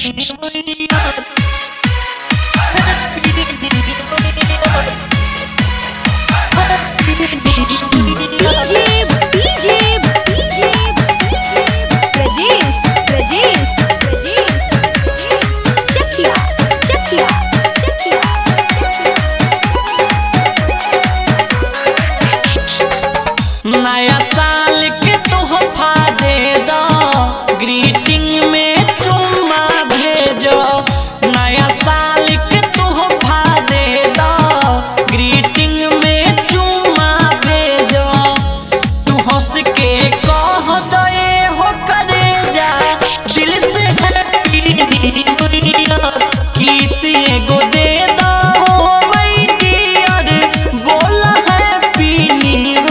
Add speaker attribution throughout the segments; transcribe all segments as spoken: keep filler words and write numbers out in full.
Speaker 1: नया साल के तोहफा दे दो, ग्रीटिंग में चुम्मा भेजो। नया साल के तोहफा दे दो, ग्रीटिंग में चुम्मा भेजो। तू हंस के कह दो ये हो करे जा, दिल से हैप्पी न्यू ईयर किसी एगो दे दो माय डियर, बोला हैप्पी न्यू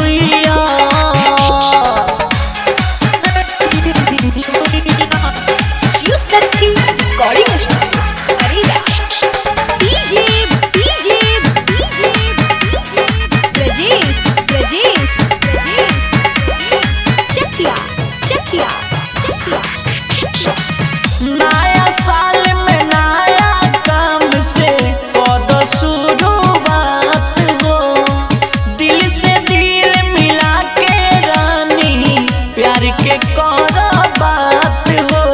Speaker 1: नया साल में नया काम से कदो शुरुआत हो, दिल से दिल मिला के रानी प्यार के करो बात हो।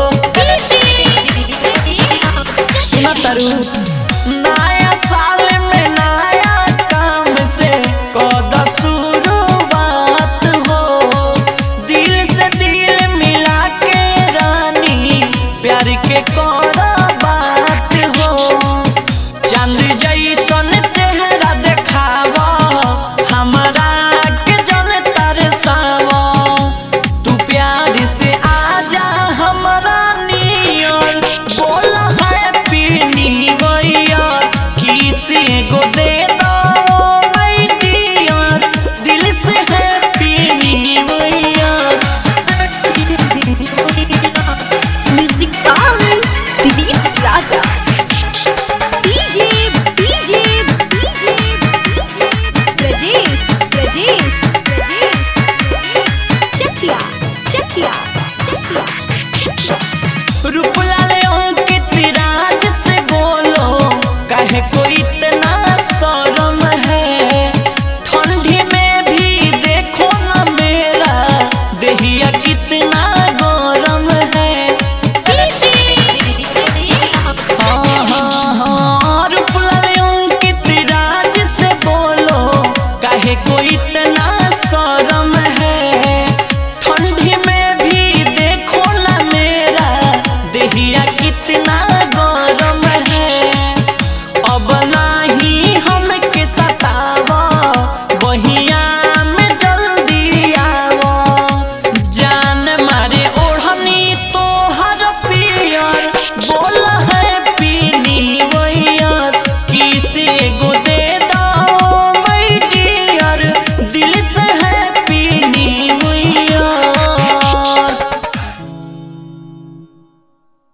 Speaker 1: सुना तारू नया साल में नया काम से कदो शुरुआत हो, दिल से दिल मिला के रानी प्यार के करो बात हो। चांद जैसन चेहरा देखावा, हमारा के जन तरसावा। तू प्यार से आजा हमारा नियर, बोला हैप्पी न्यू ईयर किसी को दे दो माय डियर, दिल से happy new year.
Speaker 2: Music by Dilip Raja. DJ DJ DJ Brajesh Brajesh Brajesh Chakiya Chakiya Chakiya.
Speaker 1: Ruplal Ankit Raj से बोलो, काहे कोई